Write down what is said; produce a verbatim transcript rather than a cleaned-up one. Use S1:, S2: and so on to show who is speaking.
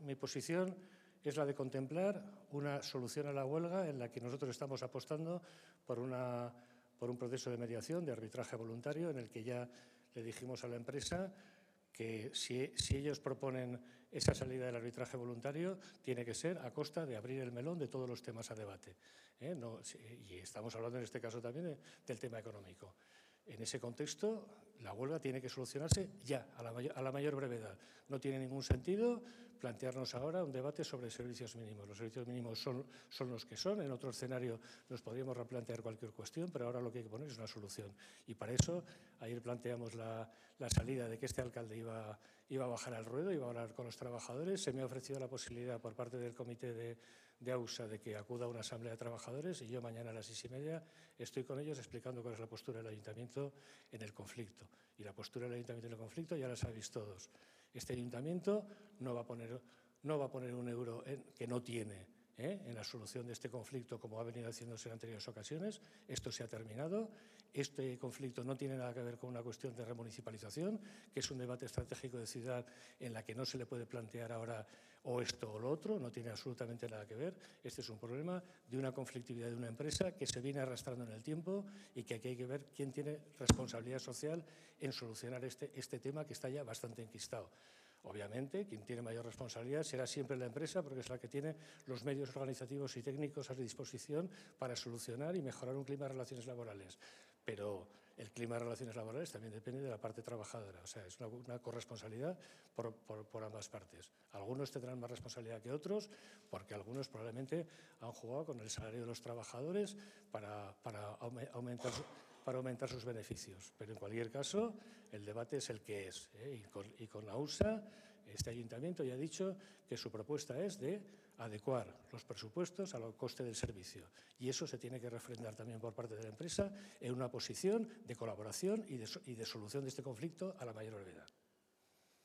S1: mi posición es la de contemplar una solución a la huelga en la que nosotros estamos apostando por, una, por un proceso de mediación, de arbitraje voluntario, en el que ya le dijimos a la empresa que si, si ellos proponen esa salida del arbitraje voluntario, tiene que ser a costa de abrir el melón de todos los temas a debate. ¿eh? No, y estamos hablando en este caso también de, del tema económico. En ese contexto, la huelga tiene que solucionarse ya, a la, mayor, a la mayor brevedad. No tiene ningún sentido plantearnos ahora un debate sobre servicios mínimos. Los servicios mínimos son, son los que son. En otro escenario nos podríamos replantear cualquier cuestión, pero ahora lo que hay que poner es una solución. Y para eso, ayer planteamos la, la salida de que este alcalde iba, iba a bajar al ruedo, iba a hablar con los trabajadores. Se me ha ofrecido la posibilidad por parte del comité de, de AUSA de que acuda a una asamblea de trabajadores y yo mañana a las seis y media estoy con ellos explicando cuál es la postura del ayuntamiento en el conflicto. Y la postura del ayuntamiento en el conflicto ya la sabéis todos. Este ayuntamiento no va a poner, no va a poner un euro en, que no tiene ¿eh? en la solución de este conflicto, como ha venido haciéndose en anteriores ocasiones. Esto se ha terminado. Este conflicto no tiene nada que ver con una cuestión de remunicipalización, que es un debate estratégico de ciudad en la que no se le puede plantear ahora o esto o lo otro, no tiene absolutamente nada que ver. Este es un problema de una conflictividad de una empresa que se viene arrastrando en el tiempo y que aquí hay que ver quién tiene responsabilidad social en solucionar este, este tema que está ya bastante enquistado. Obviamente, quien tiene mayor responsabilidad será siempre la empresa, porque es la que tiene los medios organizativos y técnicos a su disposición para solucionar y mejorar un clima de relaciones laborales. Pero el clima de relaciones laborales también depende de la parte trabajadora. O sea, es una, una corresponsabilidad por, por, por ambas partes. Algunos tendrán más responsabilidad que otros, porque algunos probablemente han jugado con el salario de los trabajadores para, para aumentar su, para aumentar sus beneficios. Pero en cualquier caso, el debate es el que es. ¿eh? Y, con, y con la U S A, este ayuntamiento ya ha dicho que su propuesta es de adecuar los presupuestos al coste del servicio. Y eso se tiene que refrendar también por parte de la empresa en una posición de colaboración y de, y de solución de este conflicto a la mayor brevedad.